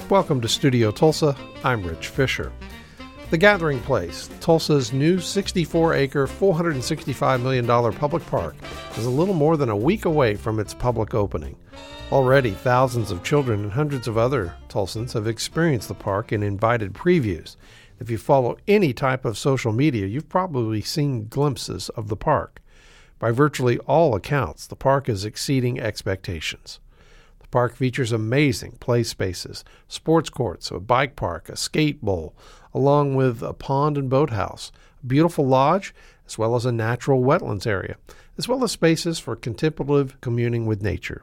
Welcome to Studio Tulsa. I'm Rich Fisher. The Gathering Place, Tulsa's new 64-acre, $465 million public park, is a little more than a week away from its public opening. Already, thousands of children and hundreds of other Tulsans have experienced the park in invited previews. If you follow any type of social media, you've probably seen glimpses of the park. By virtually all accounts, the park is exceeding expectations. The park features amazing play spaces, sports courts, a bike park, a skate bowl, along with a pond and boathouse, a beautiful lodge, as well as a natural wetlands area, as well as spaces for contemplative communing with nature.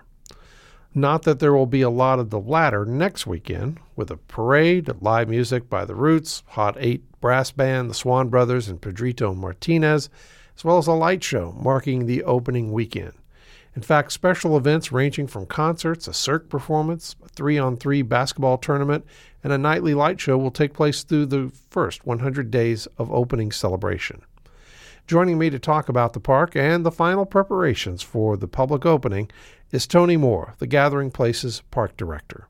Not that there will be a lot of the latter next weekend, with a parade, live music by The Roots, Hot 8 Brass Band, the Swan Brothers, and Pedrito Martinez, as well as a light show marking the opening weekend. In fact, special events ranging from concerts, a cirque performance, a 3-on-3 basketball tournament, and a nightly light show will take place through the first 100 days of opening celebration. Joining me to talk about the park and the final preparations for the public opening is Tony Moore, the Gathering Place's park director.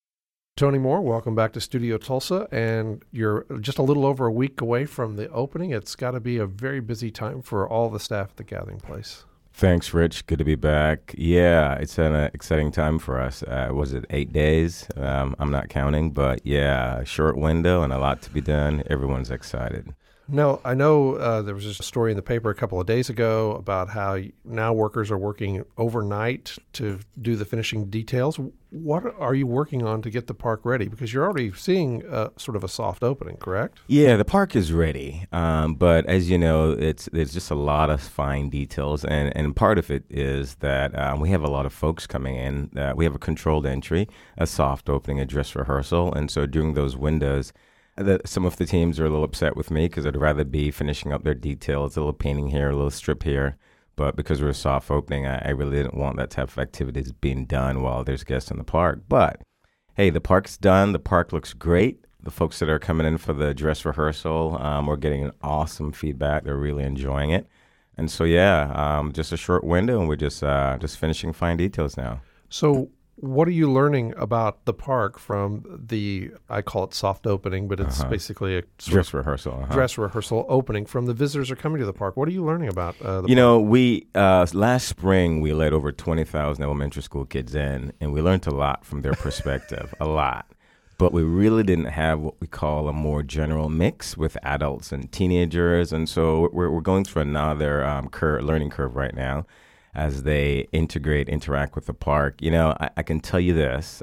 Tony Moore, welcome back to Studio Tulsa, and you're just a little over a week away from the opening. It's got to be a very busy time for all the staff at the Gathering Place. Thanks, Rich. Good to be back. Yeah, it's an exciting time for us. Was it 8 days? I'm not counting, but yeah, a short window and a lot to be done. Everyone's excited. No, I know there was just a story in the paper a couple of days ago about how now workers are working overnight to do the finishing details. What are you working on to get the park ready? Because you're already seeing sort of a soft opening, correct? Yeah, the park is ready. But as you know, there's just a lot of fine details. And part of it is that we have a lot of folks coming in. We have a controlled entry, a soft opening, a dress rehearsal. And so during those windows, some of the teams are a little upset with me because I'd rather be finishing up their details, a little painting here, a little strip here. But because we're a soft opening, I really didn't want that type of activities being done while there's guests in the park. But, hey, the park's done. The park looks great. The folks that are coming in for the dress rehearsal, we're getting awesome feedback. They're really enjoying it. And so, yeah, just a short window, and we're just finishing fine details now. So what are you learning about the park from the, I call it soft opening, but it's basically a dress rehearsal. Dress rehearsal opening from the visitors who are coming to the park. What are you learning about the park? You know, we last spring we let over 20,000 elementary school kids in, and we learned a lot from their perspective, a lot. But we really didn't have what we call a more general mix with adults and teenagers, and so we're going through another learning curve right now as they interact with the park. You know, I can tell you this,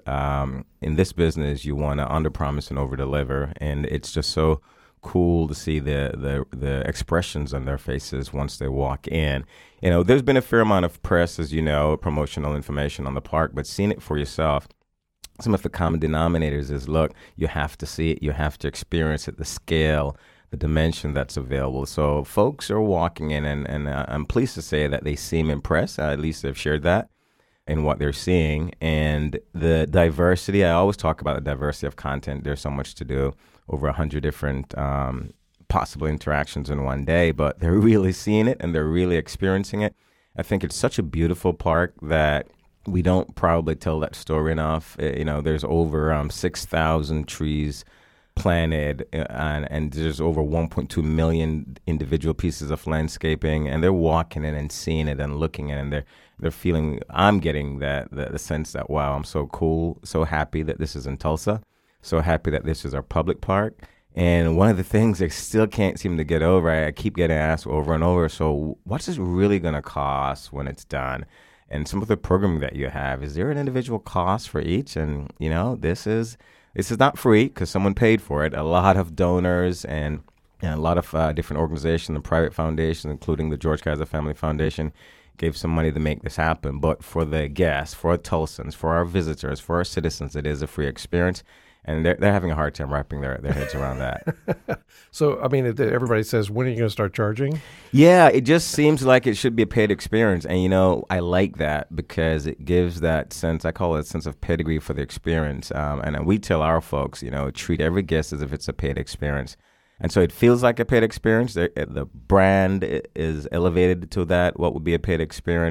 in this business, you want to under-promise and over-deliver, and it's just so cool to see the expressions on their faces once they walk in. You know, there's been a fair amount of press, as you know, promotional information on the park, but seeing it for yourself, some of the common denominators is, look, you have to see it, you have to experience it, the scale, the dimension that's available. So folks are walking in, and I'm pleased to say that they seem impressed. At least they've shared that in what they're seeing. And the diversity, I always talk about the diversity of content. There's so much to do, over 100 different possible interactions in one day, but they're really seeing it and they're really experiencing it. I think it's such a beautiful park that we don't probably tell that story enough. You know, there's over 6,000 trees planted, and there's over 1.2 million individual pieces of landscaping, and they're walking in and seeing it and looking at it, and they're feeling, I'm getting the sense that, wow, I'm so cool, so happy that this is in Tulsa, so happy that this is our public park. And one of the things I still can't seem to get over, I keep getting asked over and over, so what's this really going to cost when it's done? And some of the programming that you have, is there an individual cost for each? And, you know, this is not free because someone paid for it. A lot of donors and a lot of different organizations and private foundations, including the George Kaiser Family Foundation, gave some money to make this happen. But for the guests, for our Tulsans, for our visitors, for our citizens, it is a free experience. And they're having a hard time wrapping their heads around that. So, I mean, everybody says, when are you going to start charging? Yeah, it just seems like it should be a paid experience. And, you know, I like that because it gives that sense, I call it a sense of pedigree for the experience. And we tell our folks, you know, treat every guest as if it's a paid experience. And so it feels like a paid experience. The brand is elevated to that, what would be a paid experience.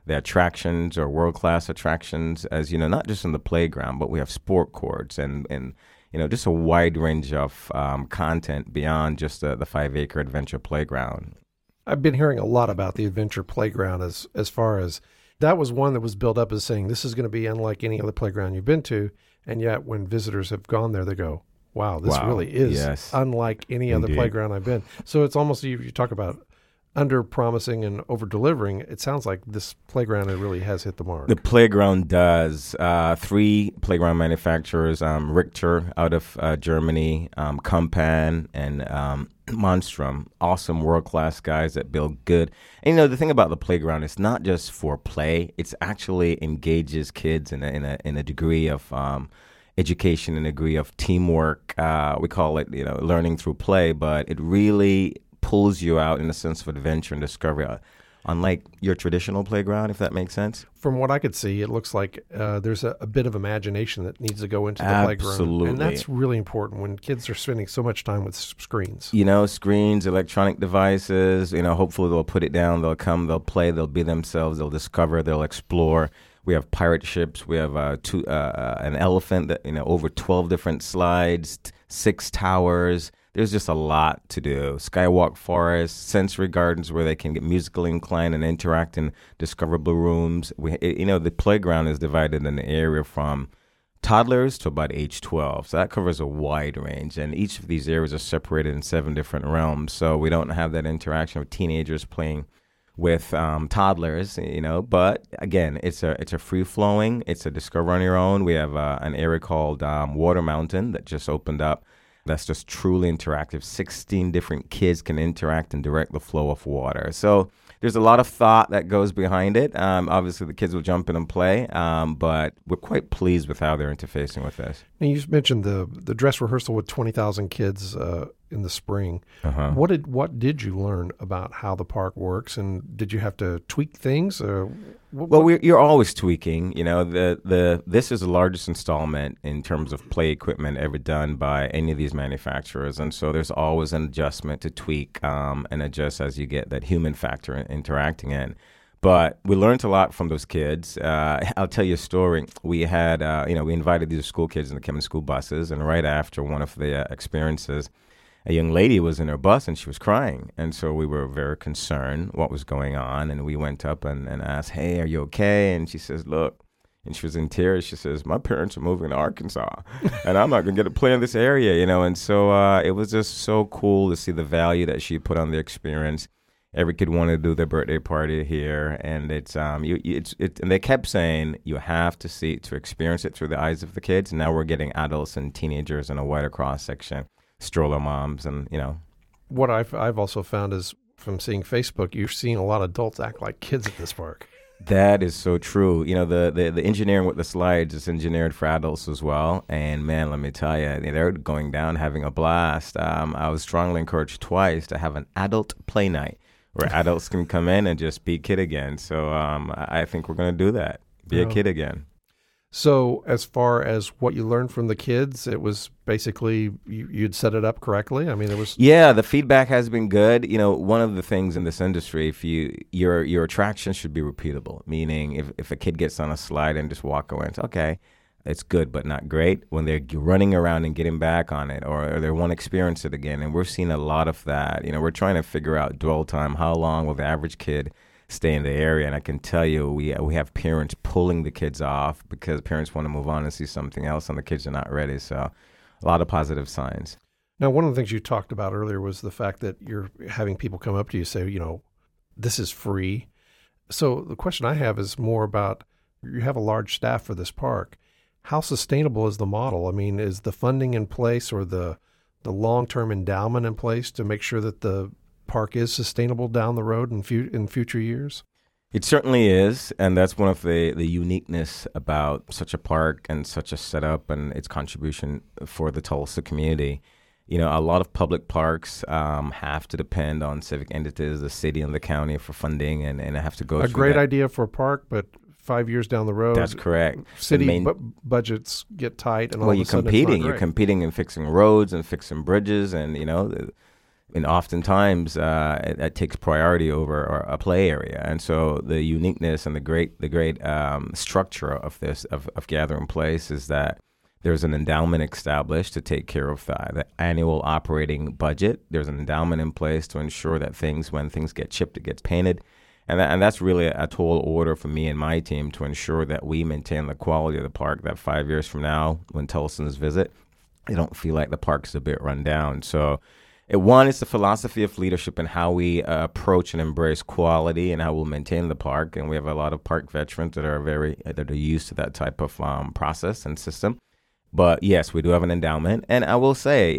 The attractions are world-class attractions, as you know, not just in the playground, but we have sport courts and just a wide range of content beyond just the 5-acre adventure playground. I've been hearing a lot about the adventure playground as far as that was one that was built up as saying this is going to be unlike any other playground you've been to. And yet when visitors have gone there, they go, wow, this really is unlike any other playground I've been. So it's almost, you talk about under promising and over delivering. It sounds like this playground really has hit the mark. The playground does. 3 playground manufacturers, Richter out of Germany, Kumpan, and Monstrum. Awesome world-class guys that build good. And the thing about the playground, it's not just for play. It's actually engages kids in a degree of education, and a degree of teamwork. We call it learning through play, but it really pulls you out in a sense of adventure and discovery, unlike your traditional playground, if that makes sense. From what I could see, it looks like there's a bit of imagination that needs to go into the playground. Absolutely. And that's really important when kids are spending so much time with screens. Screens, electronic devices, hopefully they'll put it down, they'll come, they'll play, they'll be themselves, they'll discover, they'll explore. We have pirate ships. We have an elephant that, over 12 different slides, 6 towers. There's just a lot to do. Skywalk Forest, sensory gardens where they can get musically inclined and interact in discoverable rooms. The playground is divided in the area from toddlers to about age 12. So that covers a wide range. And each of these areas are separated in 7 different realms. So we don't have that interaction with teenagers playing with toddlers, but again, it's a free-flowing, it's a discover on your own. We have an area called Water Mountain that just opened up. That's just truly interactive. 16 different kids can interact and direct the flow of water. So there's a lot of thought that goes behind it. Obviously, the kids will jump in and play, but we're quite pleased with how they're interfacing with this. And you mentioned the dress rehearsal with 20,000 kids in the spring. Uh-huh. What did you learn about how the park works, and did you have to tweak things? You're always tweaking. This is the largest installment in terms of play equipment ever done by any of these manufacturers, and so there's always an adjustment to tweak and adjust as you get that human factor interacting in. But we learned a lot from those kids. I'll tell you a story. We had, we invited these school kids in the Kemet school buses, and right after one of the experiences, a young lady was in her bus and she was crying. And so we were very concerned what was going on. And we went up and asked, hey, are you okay? And she says, look, and she was in tears. She says, my parents are moving to Arkansas and I'm not going to get to play in this area, And so it was just so cool to see the value that she put on the experience. Every kid wanted to do their birthday party here. And and they kept saying, you have to experience it through the eyes of the kids. And now we're getting adults and teenagers in a wider cross section. Stroller moms and what I've also found is from seeing Facebook, you're seeing a lot of adults act like kids at this park. That is so true. The engineering with the slides is engineered for adults as well. And man, let me tell you, they're going down having a blast. I was strongly encouraged twice to have an adult play night where adults can come in and just be kid again. So I think we're going to do that. Be a kid again. So as far as what you learned from the kids, it was basically you'd set it up correctly? I mean, it was... Yeah, the feedback has been good. One of the things in this industry, if your attraction should be repeatable, meaning if a kid gets on a slide and just walk away and say, okay, it's good but not great, when they're running around and getting back on it or they want to experience it again. And we're seeing a lot of that. We're trying to figure out dwell time, how long will the average kid stay in the area. And I can tell you, we have parents pulling the kids off because parents want to move on and see something else, and the kids are not ready. So a lot of positive signs. Now, one of the things you talked about earlier was the fact that you're having people come up to you and say, this is free. So the question I have is more about, you have a large staff for this park. How sustainable is the model? I mean, is the funding in place or the long-term endowment in place to make sure that the park is sustainable down the road in future years? It certainly is, and that's one of the uniqueness about such a park and such a setup and its contribution for the Tulsa community. A lot of public parks have to depend on civic entities, the city and the county, for funding, and have to go through a great idea for a park, but 5 years down the road, that's correct. City budgets get tight, and all of a sudden you're competing in fixing roads and fixing bridges, and And oftentimes it takes priority over a play area. And so the uniqueness and the great structure of of Gathering Place is that there's an endowment established to take care of the annual operating budget. There's an endowment in place to ensure that when things get chipped, it gets painted. And that's really a tall order for me and my team to ensure that we maintain the quality of the park, that 5 years from now, when Tulsans visit, they don't feel like the park's a bit run down. So one is the philosophy of leadership and how we approach and embrace quality and how we'll maintain the park. And we have a lot of park veterans that are used to that type of process and system. But yes, we do have an endowment. And I will say,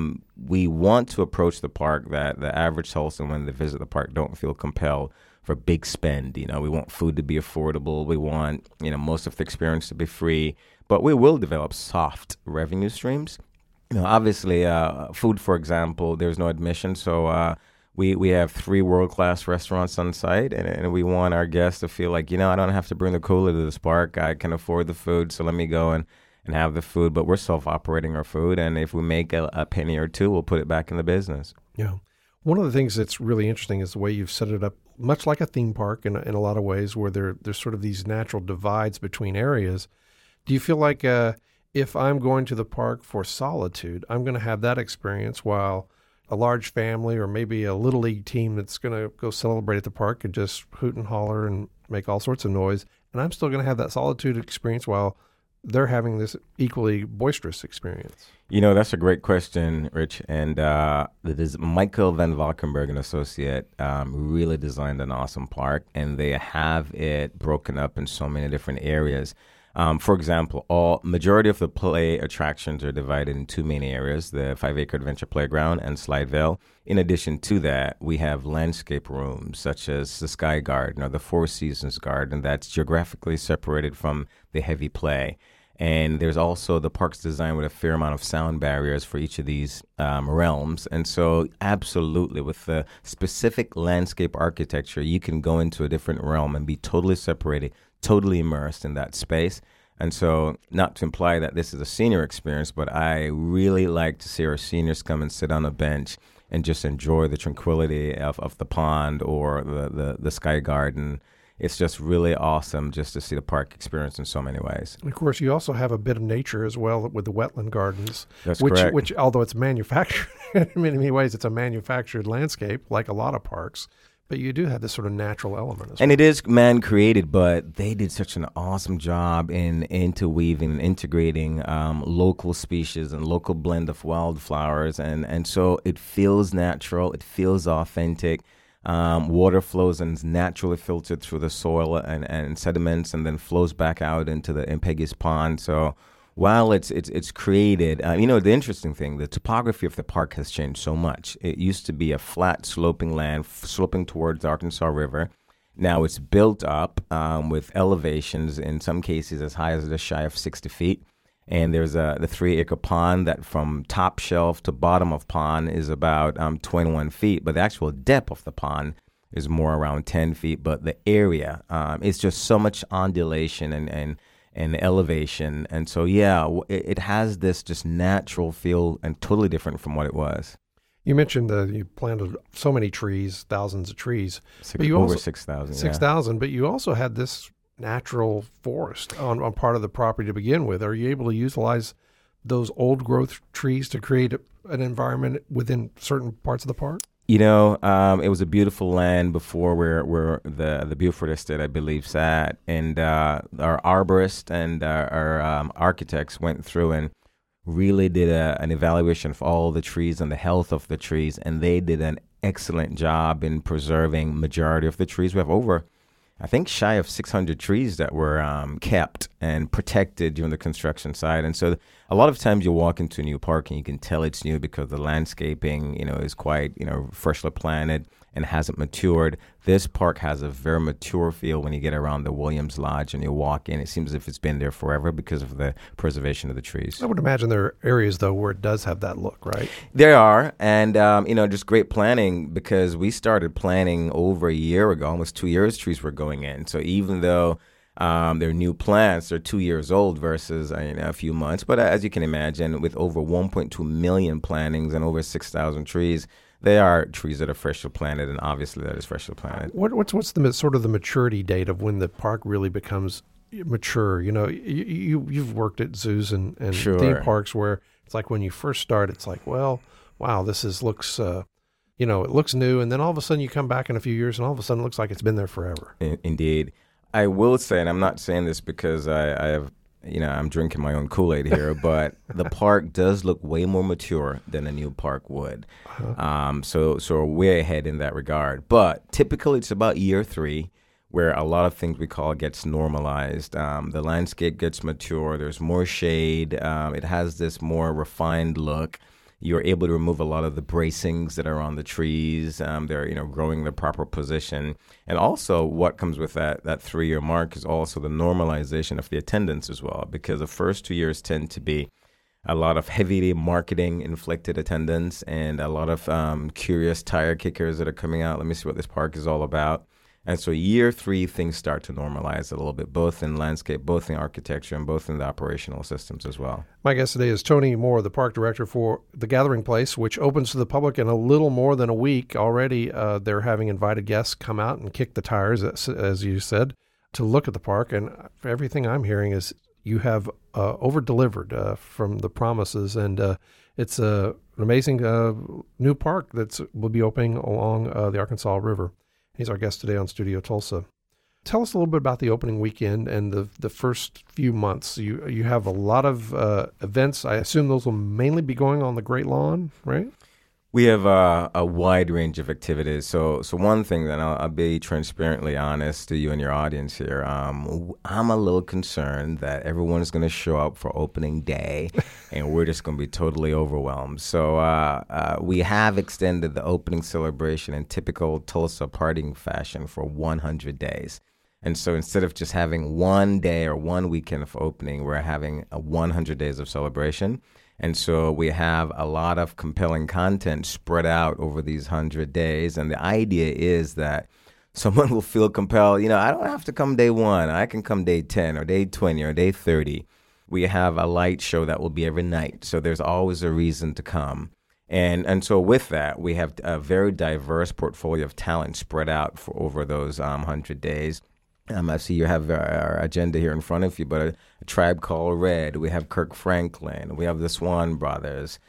we want to approach the park that the average Tulsan, when they visit the park, don't feel compelled for big spend. We want food to be affordable. We want, most of the experience to be free. But we will develop soft revenue streams. Obviously, food, for example, there's no admission. So we have 3 world-class restaurants on site, and we want our guests to feel like, I don't have to bring the cooler to this park. I can afford the food, so let me go and have the food. But we're self-operating our food, and if we make a penny or two, we'll put it back in the business. Yeah. One of the things that's really interesting is the way you've set it up, much like a theme park in a lot of ways, where there's sort of these natural divides between areas. Do you feel like if I'm going to the park for solitude, I'm going to have that experience, while a large family or maybe a little league team that's going to go celebrate at the park and just hoot and holler and make all sorts of noise, and I'm still going to have that solitude experience while they're having this equally boisterous experience? That's a great question, Rich. And Michael Van Valkenburg, an associate, really designed an awesome park, and they have it broken up in so many different areas. For example, majority of the play attractions are divided in 2 main areas, the 5-acre adventure playground and Slideville. In addition to that, we have landscape rooms such as the Sky Garden or the Four Seasons Garden that's geographically separated from the heavy play. And there's also the park's designed with a fair amount of sound barriers for each of these realms. And so absolutely, with the specific landscape architecture, you can go into a different realm and be totally separated, totally immersed in that space. And so, not to imply that this is a senior experience, but I really like to see our seniors come and sit on a bench and just enjoy the tranquility of the pond or the Sky Garden. It's just really awesome just to see the park experience in so many ways. And of course, you also have a bit of nature as well with the wetland gardens. That's correct. Which, although it's manufactured, in many ways, it's a manufactured landscape, like a lot of parks. But you do have this sort of natural element as well. And it is man-created, but they did such an awesome job in interweaving and integrating local species and local blend of wildflowers. And so it feels natural. It feels authentic. Water flows and is naturally filtered through the soil and sediments and then flows back out into the Impegis Pond. So while it's created, the interesting thing, the topography of the park has changed so much. It used to be a flat sloping land sloping towards the Arkansas River. Now it's built up with elevations, in some cases as high as just shy of 60 feet. And there's the 3-acre pond that from top shelf to bottom of pond is about 21 feet. But the actual depth of the pond is more around 10 feet. But the area, it's just so much undulation and elevation. And so, it has this just natural feel and totally different from what it was. You mentioned you planted so many trees, thousands of trees. Over 6,000. 6,000, but you also had this natural forest on part of the property to begin with. Are you able to utilize those old growth trees to create an environment within certain parts of the park? It was a beautiful land before where the Beaufort Estate, I believe, sat. And our arborist and our architects went through and really did an evaluation of all the trees and the health of the trees. And they did an excellent job in preserving majority of the trees. We have over, I think, shy of 600 trees that were kept and protected during the construction side. And so a lot of times you walk into a new park and you can tell it's new because the landscaping, is quite, freshly planted and hasn't matured. This park has a very mature feel when you get around the Williams Lodge and you walk in. It seems as if it's been there forever because of the preservation of the trees. I would imagine there are areas, though, where it does have that look, right? There are. And, just great planning, because we started planning over a year ago, almost 2 years trees were going in. So even though they're new plants, they're 2 years old versus a few months. But as you can imagine, with over 1.2 million plantings and over 6,000 trees, they are trees that are freshly planted, and obviously that is freshly planted. What's the sort of the maturity date of when the park really becomes mature? You know, you've worked at zoos and Sure. theme parks where it's like when you first start, it's like, well, wow, looks it looks new, and then all of a sudden you come back in a few years, and all of a sudden it looks like it's been there forever. Indeed. I will say, and I'm not saying this because I have, I'm drinking my own Kool-Aid here, but the park does look way more mature than a new park would. So we're way ahead in that regard. But typically it's about year 3 where a lot of things we call gets normalized. The landscape gets mature. There's more shade. It has this more refined look. You're able to remove a lot of the bracings that are on the trees. They're, growing the proper position. And also what comes with that 3-year mark is also the normalization of the attendance as well, because the first 2 years tend to be a lot of heavy marketing inflicted attendance and a lot of curious tire kickers that are coming out. Let me see what this park is all about. And so year 3, things start to normalize a little bit, both in landscape, both in architecture, and both in the operational systems as well. My guest today is Tony Moore, the park director for The Gathering Place, which opens to the public in a little more than a week. Already they're having invited guests come out and kick the tires, as you said, to look at the park. And everything I'm hearing is you have over-delivered from the promises. And it's an amazing new park that will be opening along the Arkansas River. He's our guest today on Studio Tulsa. Tell us a little bit about the opening weekend and the first few months. You have a lot of events. I assume those will mainly be going on the Great Lawn, right? We have a wide range of activities. So one thing that I'll be transparently honest to you and your audience here. I'm a little concerned that everyone is going to show up for opening day, and we're just going to be totally overwhelmed. So we have extended the opening celebration in typical Tulsa partying fashion for 100 days. And so instead of just having one day or one weekend for opening, we're having 100 days of celebration. And so we have a lot of compelling content spread out over these 100 days. And the idea is that someone will feel compelled, I don't have to come day 1. I can come day 10 or day 20 or day 30. We have a light show that will be every night. So there's always a reason to come. And so with that, we have a very diverse portfolio of talent spread out for over those 100 days. I see you have our agenda here in front of you, but a Tribe Called Red. We have Kirk Franklin. We have the Swan Brothers.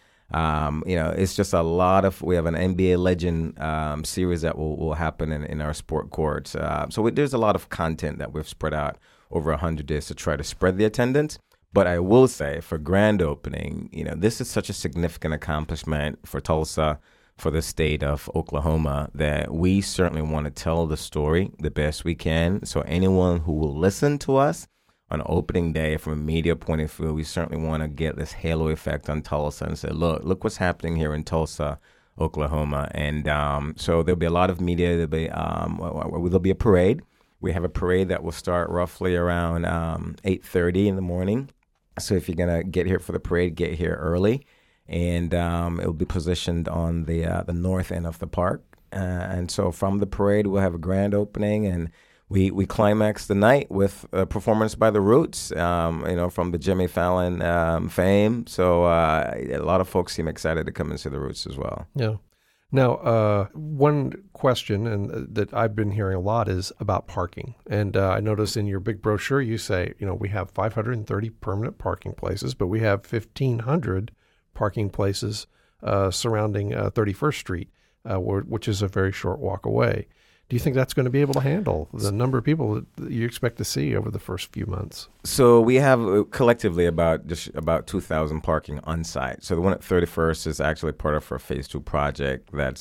It's just a lot of. We have an NBA legend series that will happen in our sport courts. So there's a lot of content that we've spread out over 100 days to try to spread the attendance. But I will say, for grand opening, this is such a significant accomplishment for Tulsa, for the state of Oklahoma, that we certainly want to tell the story the best we can. So anyone who will listen to us on opening day from a media point of view, we certainly want to get this halo effect on Tulsa and say, look what's happening here in Tulsa, Oklahoma. And so there'll be a lot of media. There'll be a parade. We have a parade that will start roughly around 8:30 in the morning. So if you're going to get here for the parade, get here early. And it will be positioned on the north end of the park. And so from the parade, we'll have a grand opening, and we climax the night with a performance by The Roots, from the Jimmy Fallon fame. So a lot of folks seem excited to come and see The Roots as well. Yeah. Now, one question that I've been hearing a lot is about parking. And I noticed in your big brochure, you say, we have 530 permanent parking places, but we have 1,500 parking places surrounding 31st Street, which is a very short walk away. Do you think that's going to be able to handle the number of people that you expect to see over the first few months? So we have collectively about 2,000 parking on site. So the one at 31st is actually part of our Phase 2 project. That's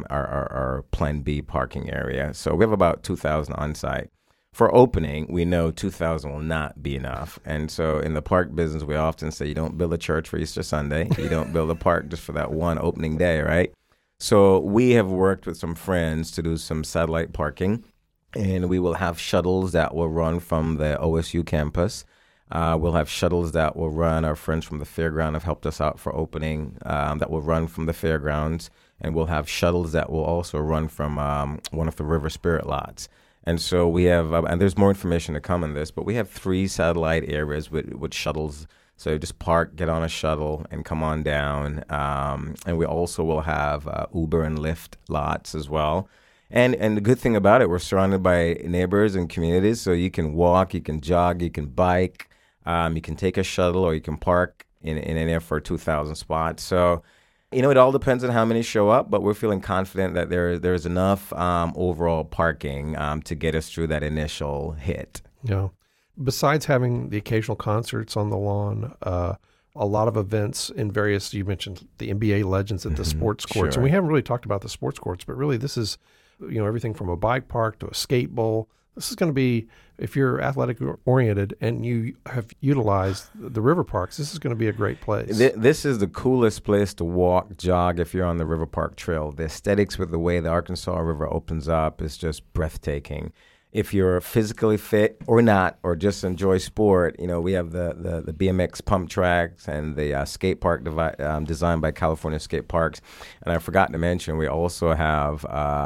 our Plan B parking area. So we have about 2,000 on site. For opening, we know 2,000 will not be enough. And so in the park business, we often say you don't build a church for Easter Sunday. You don't build a park just for that one opening day, right? So we have worked with some friends to do some satellite parking, and we will have shuttles that will run from the OSU campus. We'll have shuttles that will run. Our friends from the fairground have helped us out for opening, that will run from the fairgrounds. And we'll have shuttles that will also run from one of the River Spirit lots. And so we have, and there's more information to come on this, but we have 3 satellite areas with shuttles So you just park, get on a shuttle, and come on down. And we also will have Uber and Lyft lots as well. And the good thing about it, we're surrounded by neighbors and communities, so you can walk, you can jog, you can bike, you can take a shuttle, or you can park in there for 2,000 spots. So, it all depends on how many show up, but we're feeling confident that there's enough overall parking to get us through that initial hit. Yeah. Besides having the occasional concerts on the lawn, a lot of events in various, you mentioned the NBA legends at the sports courts. Sure. And we haven't really talked about the sports courts, but really this is, everything from a bike park to a skate bowl. This is going to be, if you're athletic oriented and you have utilized the river parks, this is going to be a great place. This is the coolest place to walk, jog if you're on the River Park Trail. The aesthetics with the way the Arkansas River opens up is just breathtaking. If you're physically fit or not, or just enjoy sport, we have the BMX pump tracks and the skate park designed by California Skate Parks. And I forgot to mention, we also have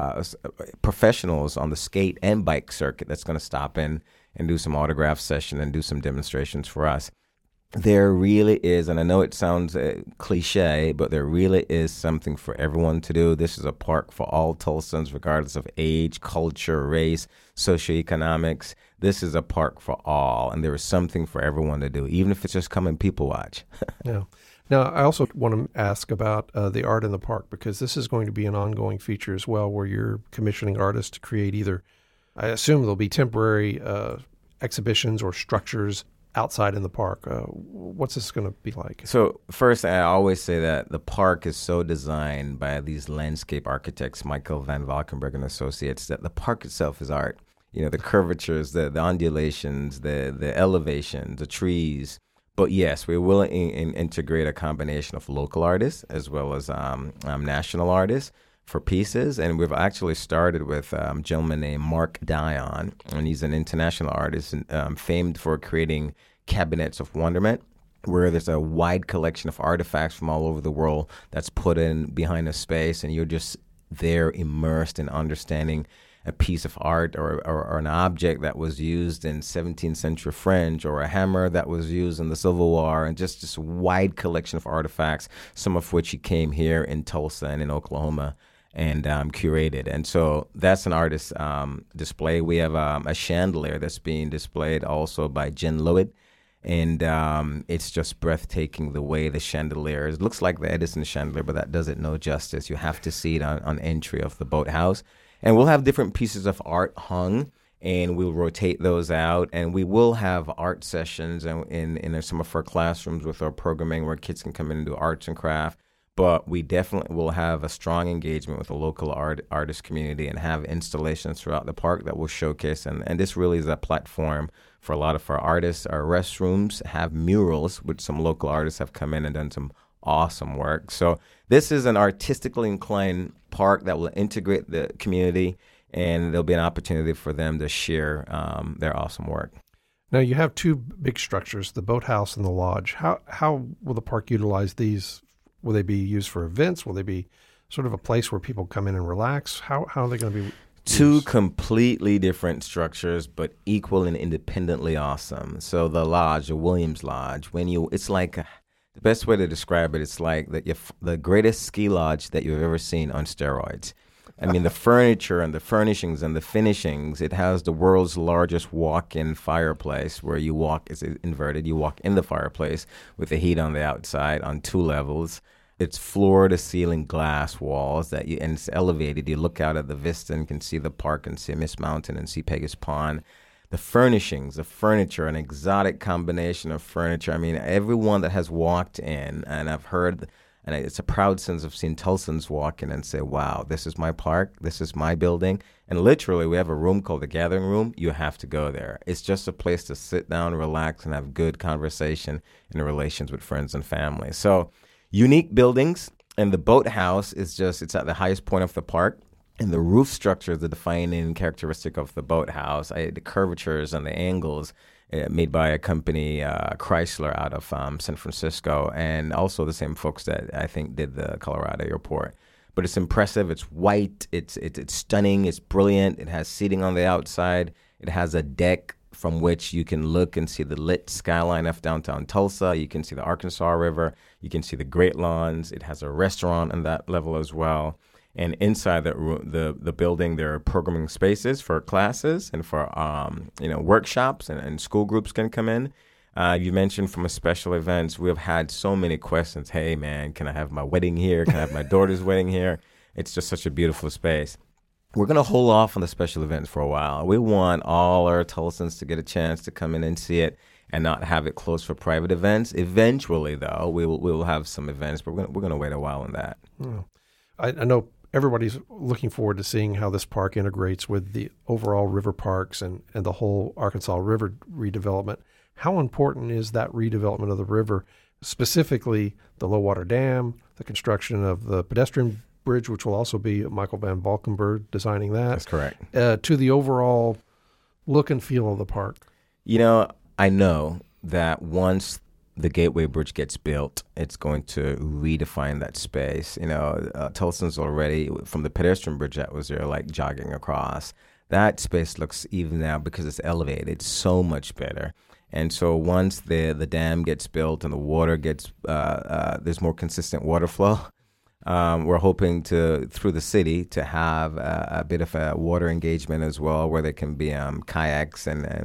professionals on the skate and bike circuit that's going to stop in and do some autograph session and do some demonstrations for us. There really is, and I know it sounds cliche, but there really is something for everyone to do. This is a park for all Tulsans, regardless of age, culture, race, socioeconomics. This is a park for all, and there is something for everyone to do, even if it's just come and people watch. Yeah. Now, I also want to ask about the art in the park, because this is going to be an ongoing feature as well, where you're commissioning artists to create either, I assume there'll be temporary exhibitions or structures outside in the park. What's this going to be like? So first, I always say that the park is so designed by these landscape architects, Michael Van Valkenburg and Associates, that the park itself is art. The curvatures, the undulations, the elevation, the trees. But yes, we will integrate a combination of local artists as well as national artists for pieces. And we've actually started with a gentleman named Mark Dion, and he's an international artist and famed for creating cabinets of wonderment, where there's a wide collection of artifacts from all over the world that's put in behind a space, and you're just there immersed in understanding a piece of art or an object that was used in 17th century French, or a hammer that was used in the Civil War, and just this wide collection of artifacts, some of which he came here in Tulsa and in Oklahoma and curated. And so that's an artist display. We have a chandelier that's being displayed also by Jen Lewitt. And it's just breathtaking the way the chandelier is. It looks like the Edison chandelier, but that does it no justice. You have to see it on entry of the boathouse. And we'll have different pieces of art hung, and we'll rotate those out. And we will have art sessions in some of our classrooms with our programming, where kids can come in and do arts and craft. But we definitely will have a strong engagement with the local artist community and have installations throughout the park that will showcase. And this really is a platform for a lot of our artists. Our restrooms have murals, which some local artists have come in and done some awesome work. So this is an artistically inclined park that will integrate the community, and there'll be an opportunity for them to share their awesome work. Now, you have two big structures, the boathouse and the lodge. How will the park utilize these? Will they be used for events? Will they be sort of a place where people come in and relax? How are they going to be? Two completely different structures, but equal and independently awesome. So the lodge, the Williams Lodge, it's like the best way to describe it, it's like the greatest ski lodge that you've ever seen on steroids. I mean, the furniture and the furnishings and the finishings, it has the world's largest walk-in fireplace where you walk, it's inverted, you walk in the fireplace with the heat on the outside on 2 levels. It's floor-to-ceiling glass walls and it's elevated. You look out at the vista and can see the park and see Miss Mountain and see Pegasus Pond. The furnishings, the furniture, an exotic combination of furniture. I mean, everyone that has walked in, and I've heard, and it's a proud sense of seeing Tulsans walk in and say, wow, this is my park, this is my building. And literally, we have a room called the Gathering Room. You have to go there. It's just a place to sit down, relax, and have good conversation in relations with friends and family. So unique buildings, and the boathouse it's at the highest point of the park. And the roof structure is the defining characteristic of the boathouse. The curvatures and the angles made by a company, Chrysler, out of San Francisco, and also the same folks that I think did the Colorado airport. But it's impressive. It's white. It's stunning. It's brilliant. It has seating on the outside. It has a deck from which you can look and see the lit skyline of downtown Tulsa. You can see the Arkansas River. You can see the Great Lawns. It has a restaurant on that level as well. And inside the building, there are programming spaces for classes and for workshops, and school groups can come in. You mentioned from a special events, we have had so many questions. Hey, man, can I have my wedding here? Can I have my daughter's wedding here? It's just such a beautiful space. We're going to hold off on the special events for a while. We want all our Tulsans to get a chance to come in and see it and not have it closed for private events. Eventually, though, we will have some events, but we're going to wait a while on that. Oh. I know everybody's looking forward to seeing how this park integrates with the overall river parks and the whole Arkansas River redevelopment. How important is that redevelopment of the river, specifically the low water dam, the construction of the pedestrian bridge, which will also be Michael Van Valkenburg designing that? That's correct. To the overall look and feel of the park? I know that once the Gateway Bridge gets built, it's going to redefine that space. Tulsans already, from the pedestrian bridge that was there, like jogging across, that space looks, even now because it's elevated, so much better. And so once the dam gets built and the water gets, there's more consistent water flow, we're hoping through the city, to have a bit of a water engagement as well, where there can be kayaks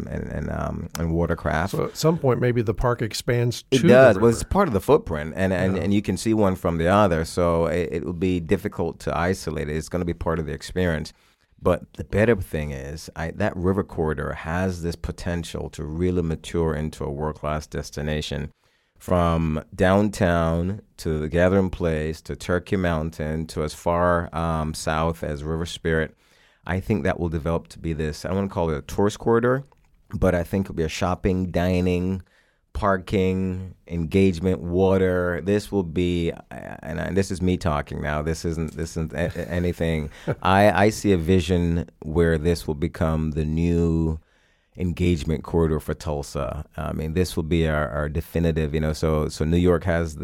and watercraft. So at some point, maybe the park expands to It does. the river. Well, it's part of the footprint, and you can see one from the other, so it will be difficult to isolate it. It's going to be part of the experience. But the better thing is that river corridor has this potential to really mature into a world-class destination. From downtown to the Gathering Place to Turkey Mountain to as far south as River Spirit, I think that will develop to be this, I don't want to call it a tourist corridor, but I think it'll be a shopping, dining, parking, engagement, water. This will be, and this is me talking now. This isn't anything. I see a vision where this will become the new engagement corridor for Tulsa. I mean, this will be our definitive. So New York has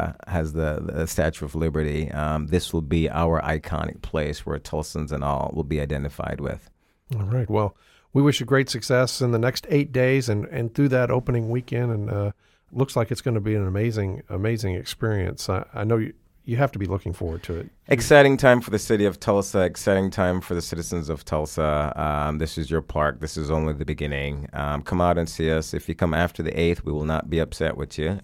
the Statue of Liberty. This will be our iconic place where Tulsans and all will be identified with. All right. Well, we wish you great success in the next 8 days and through that opening weekend. And looks like it's going to be an amazing experience. I know you have to be looking forward to it. Exciting time for the city of Tulsa. Exciting time for the citizens of Tulsa. This is your park. This is only the beginning. Come out and see us. If you come after the 8th, we will not be upset with you.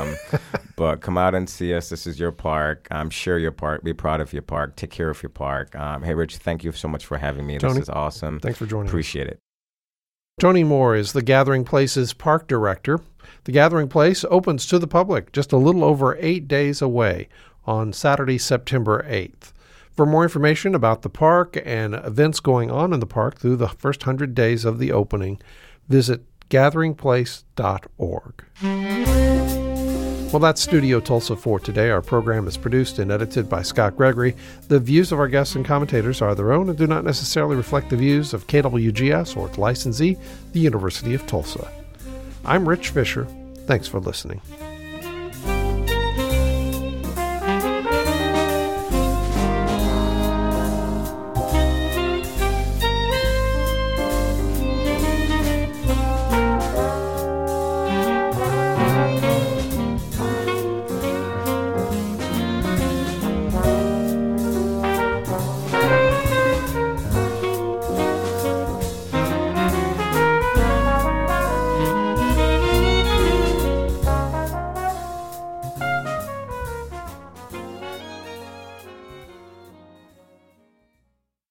But come out and see us. This is your park. Share your park. Be proud of your park. Take care of your park. Hey, Rich, thank you so much for having me. Tony, this is awesome. Thanks for joining Appreciate it. Tony Moore is the Gathering Place's park director. The Gathering Place opens to the public just a little over 8 days away on Saturday, September 8th. For more information about the park and events going on in the park through the first 100 days of the opening, visit gatheringplace.org. Well, that's Studio Tulsa for today. Our program is produced and edited by Scott Gregory. The views of our guests and commentators are their own and do not necessarily reflect the views of KWGS or its licensee, the University of Tulsa. I'm Rich Fisher. Thanks for listening.